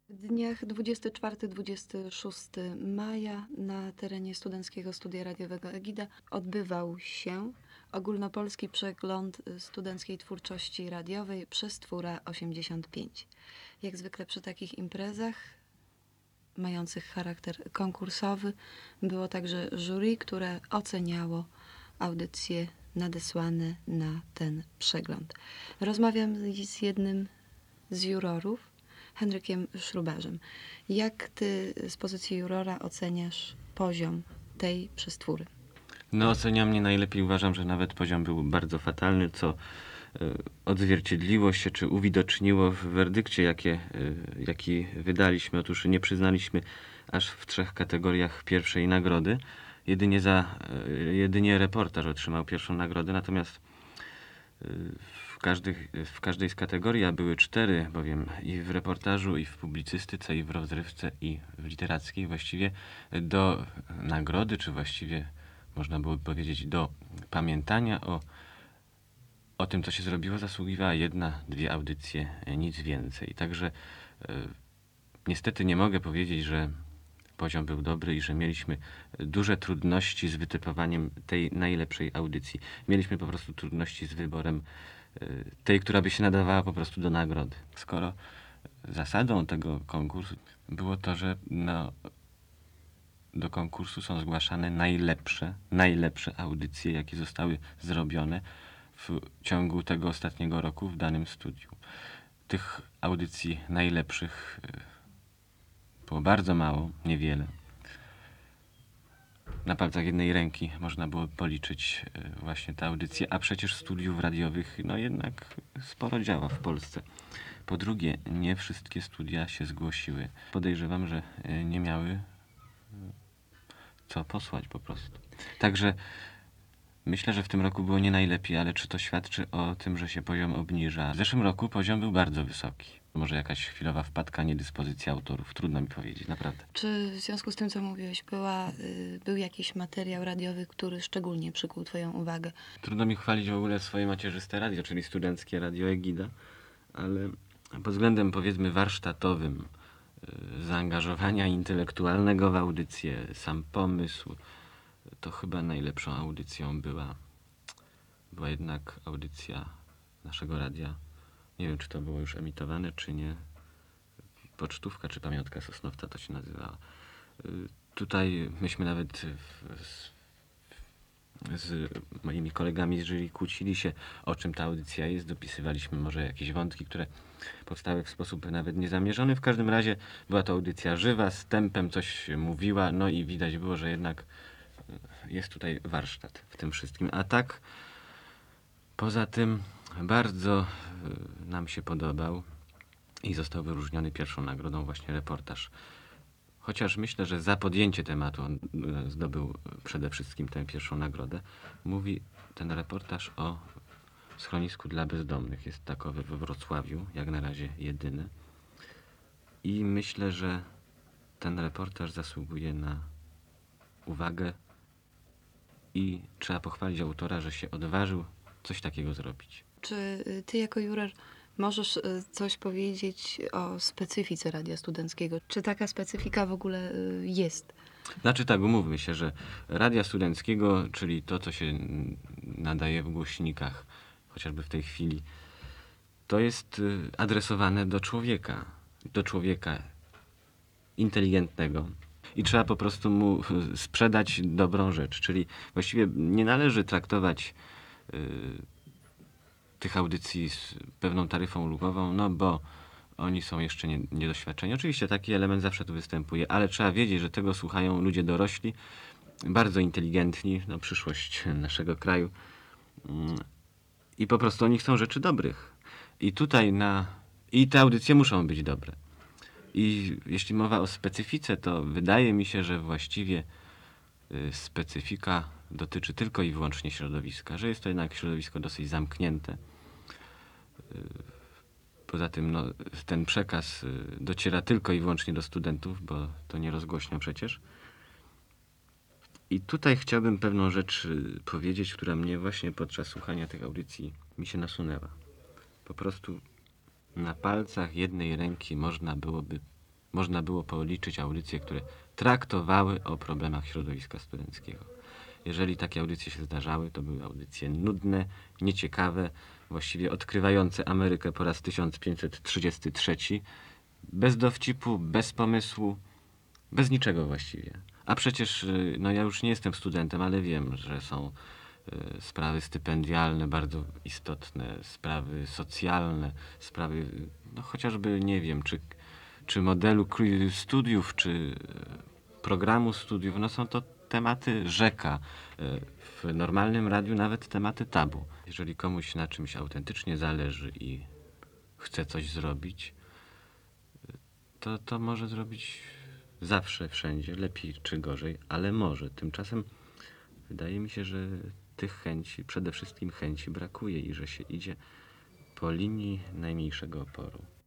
W dniach 24-26 maja na terenie Studenckiego Studia Radiowego Egida odbywał się ogólnopolski przegląd studenckiej twórczości radiowej przez Twóra 85. Jak zwykle przy takich imprezach mających charakter konkursowy było także jury, które oceniało audycje nadesłane na ten przegląd. Rozmawiam z jednym z jurorów, Henrykiem Szrubarzem. Jak ty z pozycji jurora oceniasz poziom tej przestwóry? No, oceniam nie najlepiej. Uważam, że nawet poziom był bardzo fatalny, co odzwierciedliło się, czy uwidoczniło w werdykcie, jaki wydaliśmy. Otóż nie przyznaliśmy aż w 3 kategoriach pierwszej nagrody. Jedynie reportaż otrzymał pierwszą nagrodę, natomiast w każdej z kategorii, a były 4, bowiem i w reportażu, i w publicystyce, i w rozrywce, i w literackiej, właściwie do nagrody, czy właściwie można byłoby powiedzieć do pamiętania o tym, co się zrobiło, zasługiwała 1-2 audycje, nic więcej. Także niestety nie mogę powiedzieć, że poziom był dobry i że mieliśmy duże trudności z wytypowaniem tej najlepszej audycji. Mieliśmy po prostu trudności z wyborem tej, która by się nadawała po prostu do nagrody. Skoro zasadą tego konkursu było to, że do konkursu są zgłaszane najlepsze audycje, jakie zostały zrobione w ciągu tego ostatniego roku w danym studiu. Tych audycji najlepszych było bardzo mało, niewiele. Na palcach jednej ręki można było policzyć właśnie te audycje, a przecież studiów radiowych jednak sporo działa w Polsce. Po drugie, nie wszystkie studia się zgłosiły. Podejrzewam, że nie miały co posłać po prostu. Także myślę, że w tym roku było nie najlepiej, ale czy to świadczy o tym, że się poziom obniża? W zeszłym roku poziom był bardzo wysoki. Może jakaś chwilowa wpadka, niedyspozycja autorów. Trudno mi powiedzieć, naprawdę. Czy w związku z tym, co mówiłeś, był jakiś materiał radiowy, który szczególnie przykuł twoją uwagę? Trudno mi chwalić w ogóle swoje macierzyste radio, czyli Studenckie Radio Egida, ale pod względem, powiedzmy, warsztatowym, zaangażowania intelektualnego w audycję, sam pomysł, to chyba najlepszą audycją była jednak audycja naszego radia. Nie wiem, czy to było już emitowane, czy nie. Pocztówka, czy Pamiątka Sosnowca to się nazywała. Tutaj myśmy nawet z moimi kolegami z jury kłócili się, o czym ta audycja jest. Dopisywaliśmy może jakieś wątki, które powstały w sposób nawet niezamierzony. W każdym razie była to audycja żywa, z tempem coś mówiła, no i widać było, że jednak jest tutaj warsztat w tym wszystkim. A tak, poza tym bardzo nam się podobał i został wyróżniony pierwszą nagrodą właśnie reportaż. Chociaż myślę, że za podjęcie tematu on zdobył przede wszystkim tę pierwszą nagrodę. Mówi ten reportaż o schronisku dla bezdomnych. Jest takowe we Wrocławiu, jak na razie jedyne. I myślę, że ten reportaż zasługuje na uwagę i trzeba pochwalić autora, że się odważył coś takiego zrobić. Czy ty jako juror możesz coś powiedzieć o specyfice Radia Studenckiego? Czy taka specyfika w ogóle jest? Znaczy tak, umówmy się, że Radia Studenckiego, czyli to, co się nadaje w głośnikach, chociażby w tej chwili, to jest adresowane do człowieka inteligentnego i trzeba po prostu mu sprzedać dobrą rzecz, czyli właściwie nie należy traktować tych audycji z pewną taryfą ulgową, no bo oni są jeszcze niedoświadczeni. Oczywiście taki element zawsze tu występuje, ale trzeba wiedzieć, że tego słuchają ludzie dorośli, bardzo inteligentni, przyszłość naszego kraju i po prostu oni chcą rzeczy dobrych. I tutaj i te audycje muszą być dobre. I jeśli mowa o specyfice, to wydaje mi się, że właściwie specyfika dotyczy tylko i wyłącznie środowiska, że jest to jednak środowisko dosyć zamknięte. Poza tym ten przekaz dociera tylko i wyłącznie do studentów, bo to nie rozgłośnia przecież. I tutaj chciałbym pewną rzecz powiedzieć, która mnie właśnie podczas słuchania tych audycji mi się nasunęła. Po prostu na palcach jednej ręki można byłoby można było policzyć audycje, które traktowały o problemach środowiska studenckiego. Jeżeli takie audycje się zdarzały, to były audycje nudne, nieciekawe, właściwie odkrywające Amerykę po raz 1533, bez dowcipu, bez pomysłu, bez niczego właściwie. A przecież, no ja już nie jestem studentem, ale wiem, że są sprawy stypendialne bardzo istotne, sprawy socjalne, sprawy, no chociażby nie wiem, czy modelu studiów, czy programu studiów, no są to tematy rzeka. W normalnym radiu nawet tematy tabu. Jeżeli komuś na czymś autentycznie zależy i chce coś zrobić, to może zrobić zawsze, wszędzie, lepiej czy gorzej, ale może. Tymczasem wydaje mi się, że tych chęci, przede wszystkim chęci brakuje i że się idzie po linii najmniejszego oporu.